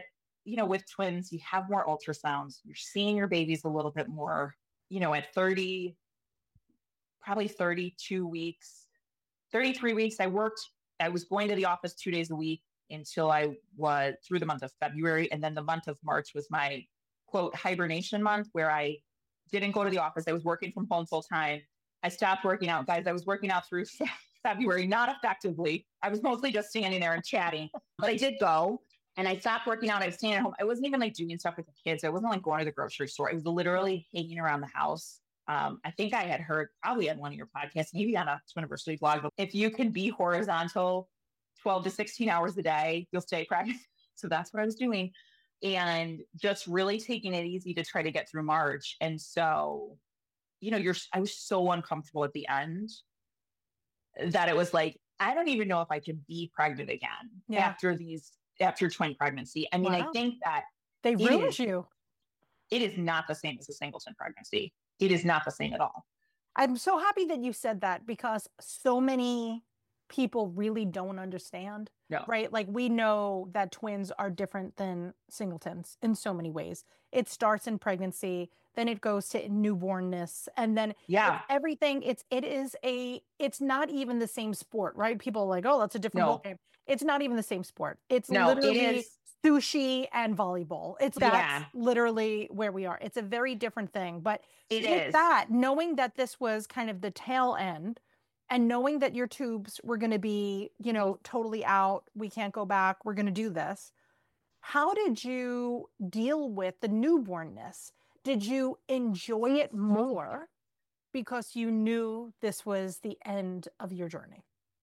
you know, with twins, you have more ultrasounds. You're seeing your babies a little bit more, you know, at thirty, probably thirty-two weeks, thirty-three weeks. I worked, I was going to the office two days a week until I was through the month of February. And then the month of March was my quote hibernation month where I didn't go to the office. I was working from home full time. I stopped working out, guys. I was working out through February, not effectively. I was mostly just standing there and chatting, but I did go and I stopped working out. I was staying at home. I wasn't even like doing stuff with the kids. I wasn't like going to the grocery store. I was literally hanging around the house. Um, I think I had heard probably on one of your podcasts, maybe on a Twiniversity blog, but if you can be horizontal twelve to sixteen hours a day, you'll stay pregnant. So that's what I was doing. And just really taking it easy to try to get through March. And so, you know, you're, I was so uncomfortable at the end that it was like, I don't even know if I can be pregnant again yeah. after these, after twin pregnancy. I mean, wow. I think that they ruined you. It is not the same as a singleton pregnancy. It is not the same at all. I'm so happy that you said that because so many people really don't understand, no. right? Like we know that twins are different than singletons in so many ways. It starts in pregnancy, then it goes to newbornness, and then yeah, it's everything. It's it is a. It's not even the same sport, right? People are like, oh, that's a different no. ball game. It's not even the same sport. It's no, literally it is. Sushi and volleyball. It's that's yeah. literally where we are. It's a very different thing. But it with is that, knowing that this was kind of the tail end. And knowing that your tubes were going to be, you know, totally out, we can't go back, we're going to do this. How did you deal with the newbornness? Did you enjoy it more because you knew this was the end of your journey?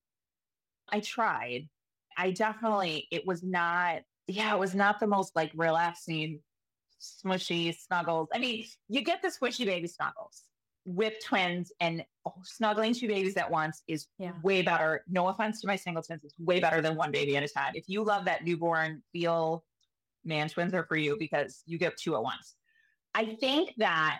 I tried. I definitely, it was not, yeah, it was not the most like relaxing, smushy snuggles. I mean, you get the squishy baby snuggles with twins, and oh, snuggling two babies at once is yeah. way better. No offense to my singletons, it's way better than one baby at a time. If you love that newborn feel, man, twins are for you because you get two at once. I think that,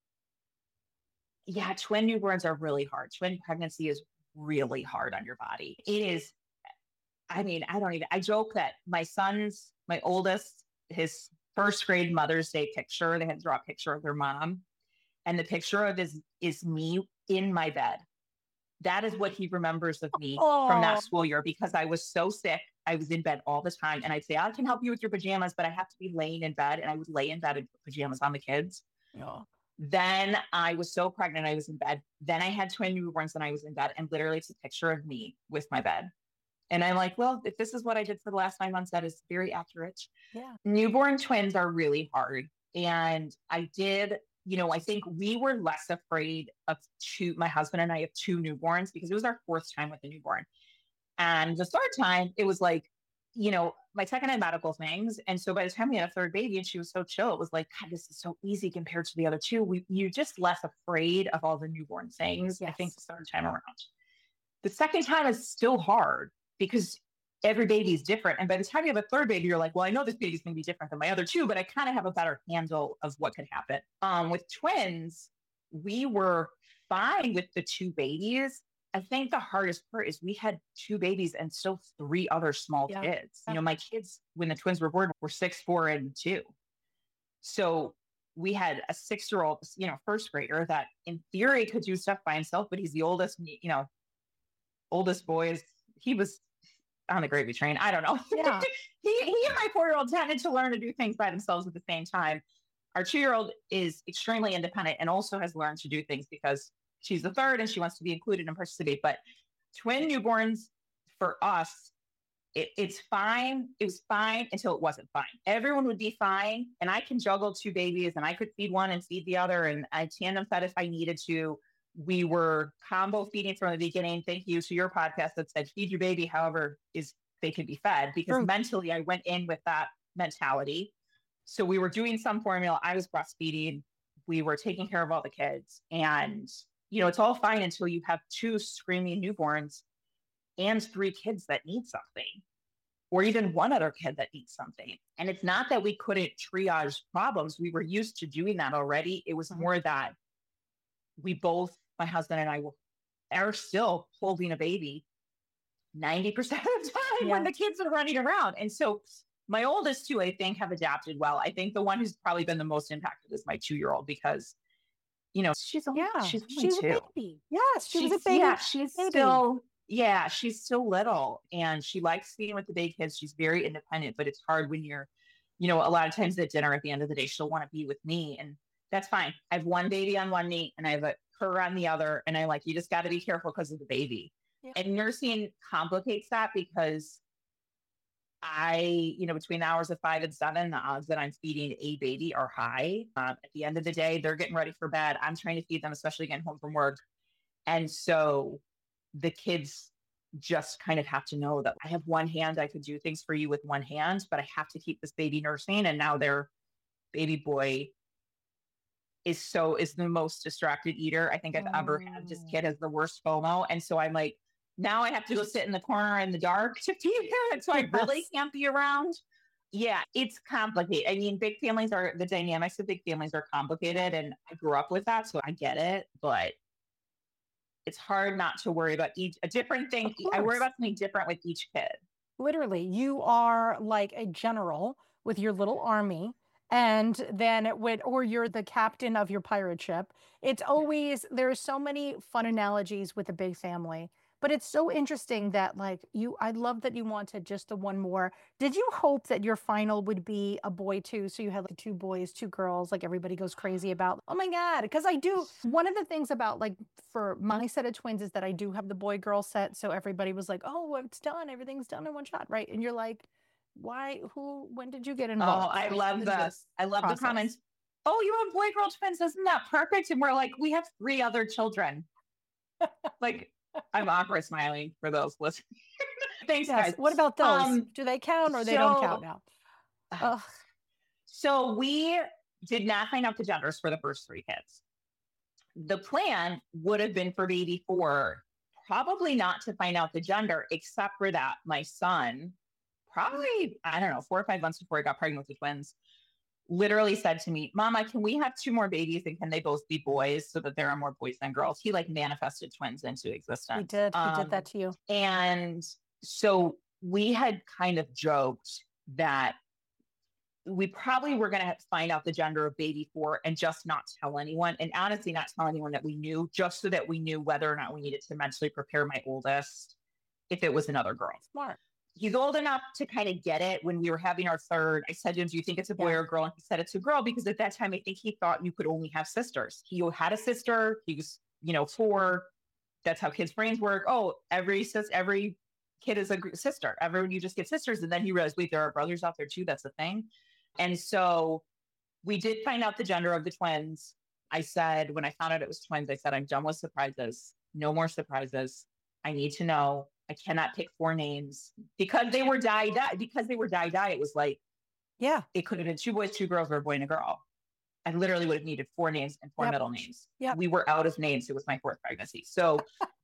yeah, twin newborns are really hard. Twin pregnancy is really hard on your body. It is, I mean, I don't even, I joke that my son's, my oldest, his first grade Mother's Day picture, they had to draw a picture of their mom. And the picture of is is me in my bed. That is what he remembers of me oh. from that school year because I was so sick. I was in bed all the time. And I'd say, I can help you with your pajamas, but I have to be laying in bed. And I would lay in bed and put pajamas on the kids. Yeah. Then I was so pregnant, I was in bed. Then I had twin newborns and I was in bed. And literally it's a picture of me with my bed. And I'm like, well, if this is what I did for the last nine months, that is very accurate. Yeah. Newborn twins are really hard. And I did... You know, I think we were less afraid of two, my husband and I have two newborns because it was our fourth time with a newborn. And the third time, it was like, you know, my second had medical things. And so by the time we had a third baby and she was so chill, it was like, God, this is so easy compared to the other two. We, you're just less afraid of all the newborn things, yes. I think, the third time around. The second time is still hard because every baby is different. And by the time you have a third baby, you're like, well, I know this baby's going to be different than my other two, but I kind of have a better handle of what could happen. Um, with twins, we were fine with the two babies. I think the hardest part is we had two babies and still three other small yeah. kids. You know, my kids, when the twins were born, were six, four, and two. So we had a six-year-old, you know, first grader that in theory could do stuff by himself, but he's the oldest, you know, oldest boy is, he was on the gravy train. I don't know. Yeah. he, he and my four-year-old tended to learn to do things by themselves at the same time. Our two-year-old is extremely independent and also has learned to do things because she's the third and she wants to be included and participate. But twin newborns for us, it, it's fine. It was fine until it wasn't fine. Everyone would be fine. And I can juggle two babies and I could feed one and feed the other. And I tandem fed if I needed to. We were combo feeding from the beginning. Thank you to your podcast that said, feed your baby however is they can be fed, because True. mentally I went in with that mentality. So we were doing some formula. I was breastfeeding. We were taking care of all the kids. And, you know, it's all fine until you have two screaming newborns and three kids that need something, or even one other kid that needs something. And it's not that we couldn't triage problems. We were used to doing that already. It was more that we both, my husband and I, will, are still holding a baby ninety percent of the time yeah. when the kids are running around. And so My oldest two, I think, have adapted well. I think the one who's probably been the most impacted is my two-year-old because, you know, she's only, Yeah, she's only she's a two. baby. Yes, she She's, was a baby. yeah, she's baby. still, yeah, she's still little and she likes being with the big kids. She's very independent, but it's hard when you're, you know, a lot of times at dinner at the end of the day, she'll want to be with me and that's fine. I have one baby on one knee and I have a, her on the other. And I like, you just got to be careful because of the baby. Yeah. And nursing complicates that because I, you know, between the hours of five and seven, the odds that I'm feeding a baby are high. Um, at the end of the day, they're getting ready for bed. I'm trying to feed them, especially getting home from work. And so the kids just kind of have to know that I have one hand, I could do things for you with one hand, but I have to keep this baby nursing. And now their baby boy is so, is the most distracted eater I think I've oh. ever had. This kid has the worst FOMO. And so I'm like, now I have to go sit in the corner in the dark to feed him. So I really can't be around. Yeah, it's complicated. I mean, big families are, the dynamics of big families are complicated. And I grew up with that, so I get it. But it's hard not to worry about each, a different thing. I worry about something different with each kid. Literally, you are like a general with your little army. And then it would, or you're the captain of your pirate ship. It's always, there's so many fun analogies with a big family. But it's so interesting that like you, I love that you wanted just the one more. Did you hope that your final would be a boy too? So you had like two boys, two girls, like everybody goes crazy about, oh my God. Because I do, one of the things about like for my set of twins is that I do have the boy girl set. So everybody was like, oh, it's done. Everything's done in one shot. Right. And you're like, why, who, when did you get involved? Oh, I love this. I love process. The comments. Oh, you have boy girl twins. Isn't that perfect? And we're like, we have three other children. Like, I'm awkward smiling for those listening. Thanks, yes. guys. What about those? Um, Do they count or so, they don't count now? Ugh. So we did not find out the genders for the first three kids. The plan would have been for baby four, probably not to find out the gender, except for that my son, probably, I don't know, four or five months before I got pregnant with the twins, literally said to me, Mama, can we have two more babies and can they both be boys so that there are more boys than girls? He like manifested twins into existence. He did. He um, did that to you. And so we had kind of joked that we probably were going to find out the gender of baby four and just not tell anyone. And honestly, not tell anyone that we knew, just so that we knew whether or not we needed to mentally prepare my oldest if it was another girl. Smart. He's old enough to kind of get it. When we were having our third, I said to him, do you think it's a boy yeah. or a girl? And he said it's a girl because at that time, I think he thought you could only have sisters. He had a sister. He was, you know, four. That's how kids' brains work. Oh, every sis, every kid is a sister. Everyone, you just get sisters. And then he realized, wait, there are brothers out there too. That's a thing. And so we did find out the gender of the twins. I said, when I found out it was twins, I said, I'm done with surprises. No more surprises. I need to know. I cannot pick four names because they were die die because they were die die. It was like, yeah, it could have been two boys, two girls, or a boy and a girl. I literally would have needed four names and four yep. middle names. Yeah, we were out of names. It was my fourth pregnancy. So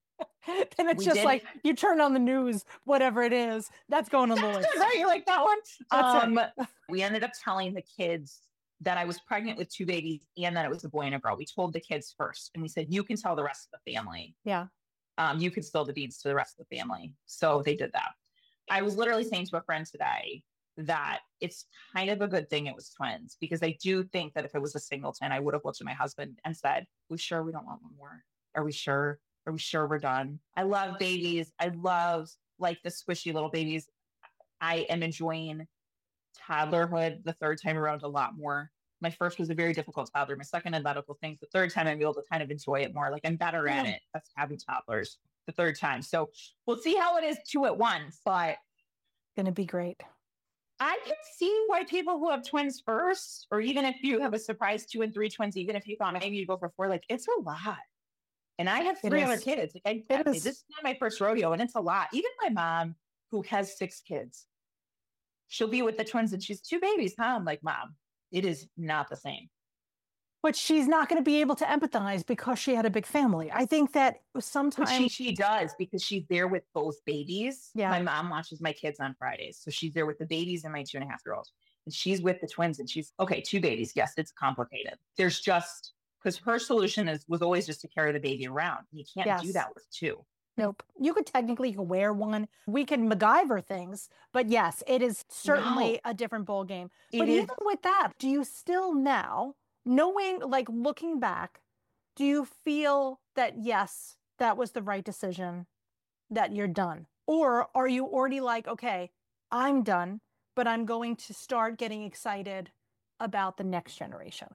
then it's just did... like you turn on the news, whatever it is, that's going on the list. Right? You like that one? That's um, it. We ended up telling the kids that I was pregnant with two babies and that it was a boy and a girl. We told the kids first, and we said, you can tell the rest of the family. Yeah. Um, you could spill the beans to the rest of the family. So they did that. I was literally saying to a friend today that it's kind of a good thing it was twins, because I do think that if it was a singleton, I would have looked at my husband and said, we sure we don't want one more? Are we sure? Are we sure we're done? I love babies. I love like the squishy little babies. I am enjoying toddlerhood the third time around a lot more. My first was a very difficult toddler. My second had medical things. The third time I'm able to kind of enjoy it more. Like I'm better at it. That's having toddlers the third time. So we'll see how it is two at once, but going to be great. I can see why people who have twins first, or even if you have a surprise two and three twins, even if you thought maybe you'd go for four, like it's a lot. And I have three other kids. Like I, I this is not my first rodeo, and it's a lot. Even my mom, who has six kids, she'll be with the twins and she's two babies, huh? I'm like, Mom, it is not the same. But she's not going to be able to empathize because she had a big family. I think that sometimes she, she does, because she's there with both babies. Yeah. My mom watches my kids on Fridays. So she's there with the babies and my two and a half year old. And she's with the twins and she's okay, two babies. Yes, it's complicated. There's just, because her solution is was always just to carry the baby around. You can't yes. do that with two. Nope. You could technically wear one. We can MacGyver things, but yes, it is certainly No. a different ball game. It But is. even with that, do you still now, knowing, like looking back, do you feel that yes, that was the right decision, that you're done? Or are you already like, okay, I'm done, but I'm going to start getting excited about the next generation?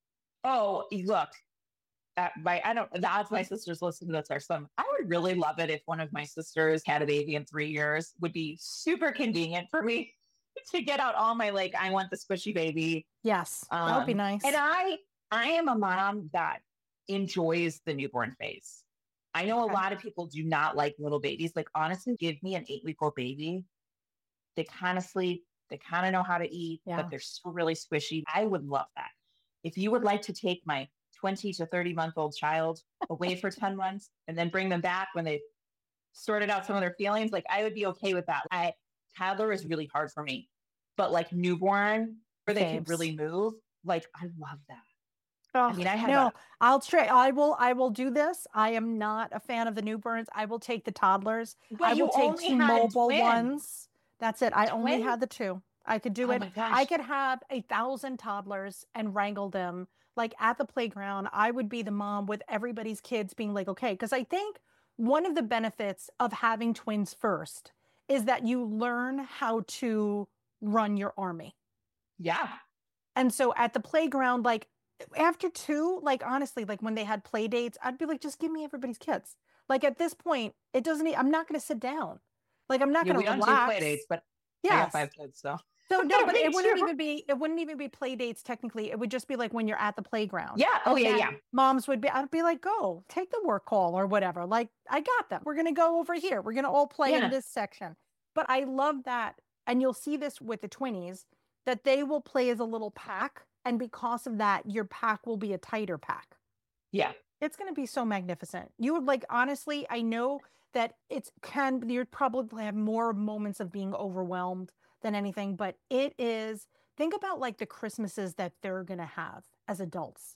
Oh, look, that my I don't the odds my sisters listen to this are some. I would really love it if one of my sisters had a baby in three years. Would be super convenient for me to get out all my like I want the squishy baby. Yes, that would be Um, nice. And I I am a mom that enjoys the newborn phase. I know Okay. a lot of people do not like little babies. Like honestly, give me an eight week old baby. They kind of sleep. They kind of know how to eat, Yeah. but they're still really squishy. I would love that. If you would like to take my twenty to thirty month old child away for ten months and then bring them back when they've sorted out some of their feelings, like I would be okay with that. I toddler is really hard for me, but like newborn where they can Faves. really move, like I love that. Oh, I mean, I have no, a- I'll try. I will. I will do this. I am not a fan of the newborns. I will take the toddlers. But I you will take only two had mobile twins. ones. That's it. I only Twins? had the two. I could do Oh it. my I gosh. could have a thousand toddlers and wrangle them like at the playground. I would be the mom with everybody's kids being like, okay, because I think one of the benefits of having twins first is that you learn how to run your army. Yeah. And so at the playground, like after two, like honestly, like when they had play dates, I'd be like, just give me everybody's kids. Like at this point, it doesn't, e- I'm not going to sit down. Like I'm not Yeah, going we to don't do relax. play dates, but I got Yes. five kids, so So no, but Me it wouldn't too. even be, it wouldn't even be play dates technically. It would just be like when you're at the playground. yeah. Oh And yeah, then yeah. moms would be, I'd be like, go take the work call or whatever. Like I got them. We're going to go over here. We're going to all play Yeah. in this section. But I love that. And you'll see this with the twinnies that they will play as a little pack. And because of that, your pack will be a tighter pack. Yeah. It's going to be so magnificent. You would like, honestly, I know that it's can, you'd probably have more moments of being overwhelmed than anything, but it is, think about like the Christmases that they're going to have as adults.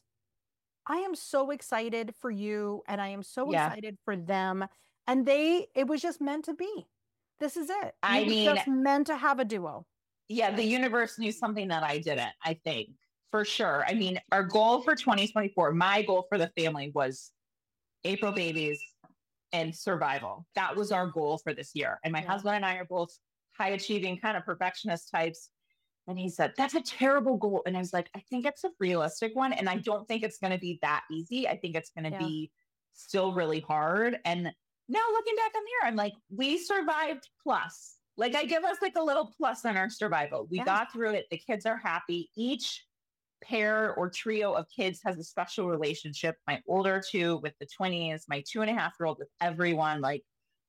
I am so excited for you and I am so Yeah. excited for them. And they, it was just meant to be. This is it. I You were mean- just meant to have a duo. Yeah, the universe knew something that I didn't, I think, for sure. I mean, our goal for twenty twenty-four, my goal for the family was April babies and survival. That was our goal for this year. And my Yeah. husband and I are both high achieving kind of perfectionist types. And he said, that's a terrible goal. And I was like, I think it's a realistic one. And I don't think it's going to be that easy. I think it's going to Yeah. be still really hard. And now looking back on there, I'm like, we survived plus. Like I give us like a little plus on our survival. We Yeah. got through it. The kids are happy. Each pair or trio of kids has a special relationship. My older two with the twinnies, my two and a half year old with everyone. Like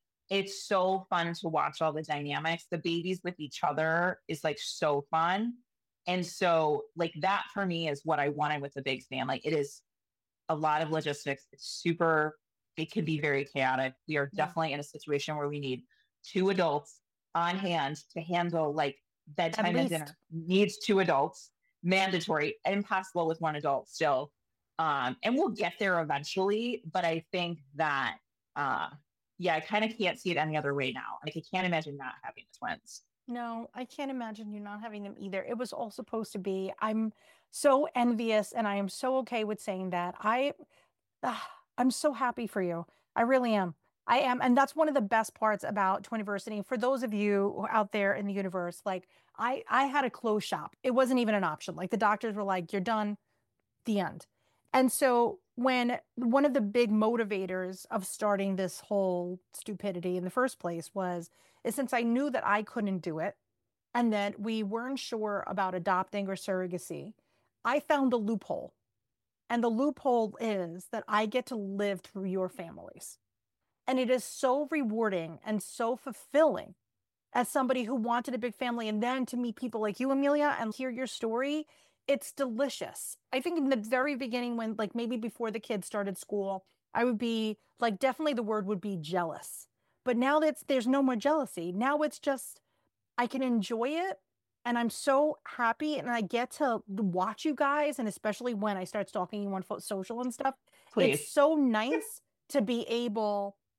it's so fun to watch all the dynamics. The babies with each other is like so fun. And so like that for me is what I wanted with the big family. It is a lot of logistics. It's super, it can be very chaotic. We are Yeah. definitely in a situation where we need two adults on hand to handle like bedtime and least. dinner. Needs two adults, mandatory, impossible with one adult still. Um, and we'll get there eventually, but I think that uh yeah, I kind of can't see it any other way now. Like I can't imagine not having the twins. No, I can't imagine you not having them either. It was all supposed to be. I'm so envious and I am so okay with saying that. I ah, I'm so happy for you. I really am. I am. And that's one of the best parts about Twiniversity. For those of you out there in the universe, like I I had a clothes shop. It wasn't even an option. Like the doctors were like, you're done, the end. And so when one of the big motivators of starting this whole stupidity in the first place was, is since I knew that I couldn't do it and that we weren't sure about adopting or surrogacy, I found a loophole. And the loophole is that I get to live through your families. And it is so rewarding and so fulfilling as somebody who wanted a big family and then to meet people like you, Amelia, and hear your story. It's delicious. I think in the very beginning, when like maybe before the kids started school, I would be like, definitely the word would be jealous. But now that's there's no more jealousy. Now it's just, I can enjoy it. And I'm so happy. And I get to watch you guys. And especially when I start stalking you on fo- social and stuff, Please. it's so nice to be able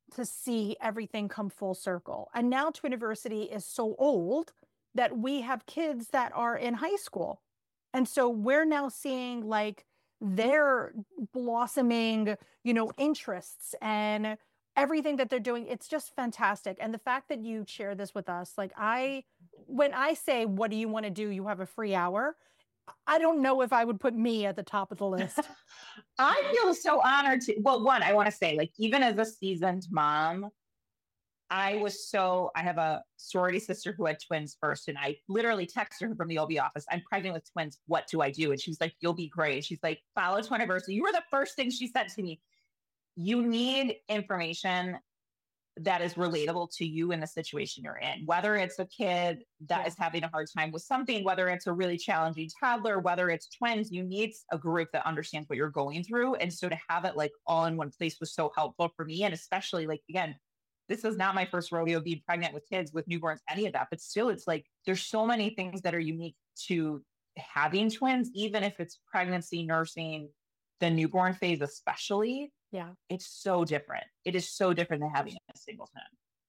to see everything come full circle. And now Twiniversity is so old that we have kids that are in high school. And so we're now seeing like their blossoming, you know, interests and everything that they're doing. It's just fantastic. And the fact that you share this with us, like I, when I say, what do you want to do? You have a free hour. I don't know if I would put me at the top of the list. I feel so honored to, well, one, I want to say, like, even as a seasoned mom, I was so, I have a sorority sister who had twins first, and I literally texted her from the O B office, I'm pregnant with twins. What do I do? And she's like, you'll be great. She's like, follow Twiniversity. You were the first thing she said to me. You need information that is relatable to you in the situation you're in, whether it's a kid that yeah. is having a hard time with something, whether it's a really challenging toddler, whether it's twins, you need a group that understands what you're going through. And so to have it like all in one place was so helpful for me. And especially like, again, this is not my first rodeo being pregnant with kids, with newborns, any of that, but still it's like, there's so many things that are unique to having twins, even if it's pregnancy, nursing, the newborn phase, especially. Yeah. It's so different. It is so different than having a singleton.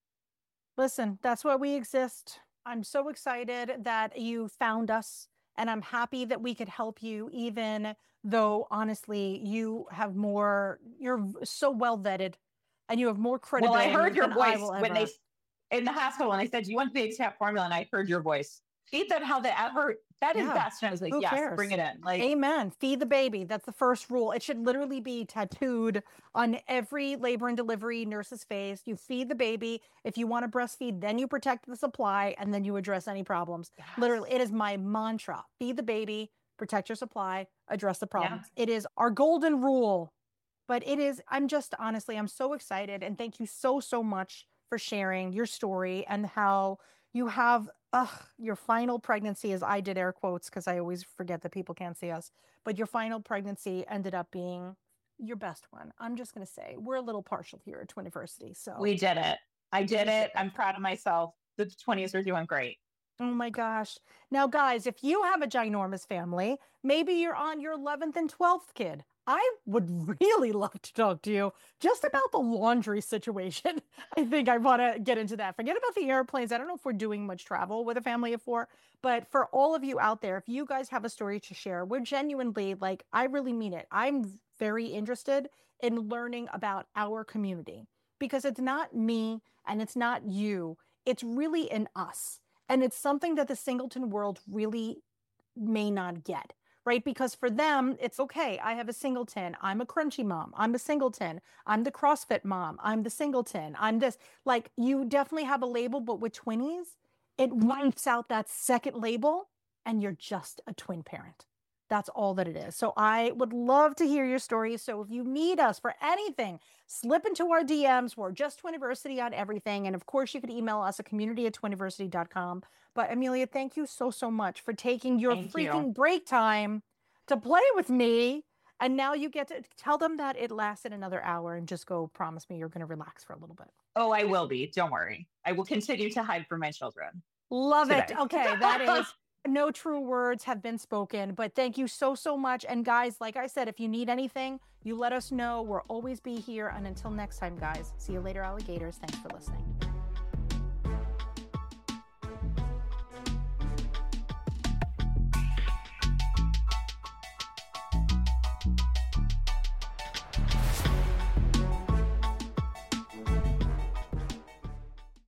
Listen, that's why we exist. I'm so excited that you found us, and I'm happy that we could help you, even though honestly, you have more, you're so well vetted and you have more credibility. Well, I heard your voice when ever. they, in the hospital, when they said, do you want the exact formula? And I heard your voice. Feed them how they ever, that is Yeah. best. And I was like, Who yes, cares? bring it in. Like, Amen. Feed the baby. That's the first rule. It should literally be tattooed on every labor and delivery nurse's face. You feed the baby. If you want to breastfeed, then you protect the supply, and then you address any problems. yes. Literally, it is my mantra. Feed the baby, protect your supply, address the problems. Yeah. It is our golden rule. But it is, I'm just, honestly, I'm so excited. And thank you so, so much for sharing your story and how you have ugh, your final pregnancy, as I did air quotes, because I always forget that people can't see us, but your final pregnancy ended up being your best one. I'm just going to say we're a little partial here at Twiniversity. So we did it. I did it. I'm proud of myself. The twenties are doing great. Oh my gosh. Now, guys, if you have a ginormous family, maybe you're on your eleventh and twelfth kid. I would really love to talk to you just about the laundry situation. I think I want to get into that. Forget about the airplanes. I don't know if we're doing much travel with a family of four, but for all of you out there, if you guys have a story to share, we're genuinely, like, I really mean it. I'm very interested in learning about our community, because it's not me and it's not you. It's really in us. And it's something that the singleton world really may not get. Right? Because for them, it's okay. I have a singleton. I'm a crunchy mom. I'm a singleton. I'm the CrossFit mom. I'm the singleton. I'm this. Like, you definitely have a label, but with twinnies, it wipes out that second label and you're just a twin parent. That's all that it is. So I would love to hear your story. So if you need us for anything, slip into our D Ms. We're just Twiniversity on everything. And of course, you can email us at community at twiniversity dot com. But Amelia, thank you so, so much for taking your Thank freaking you. break time to play with me. And now you get to tell them that it lasted another hour, and just go promise me you're going to relax for a little bit. Oh, I will be. Don't worry. I will continue to hide from my children. Love today. it. Okay, that is, no true words have been spoken, but thank you so, so much. And guys, like I said, if you need anything, you let us know. We'll always be here. And until next time, guys, see you later, alligators. Thanks for listening.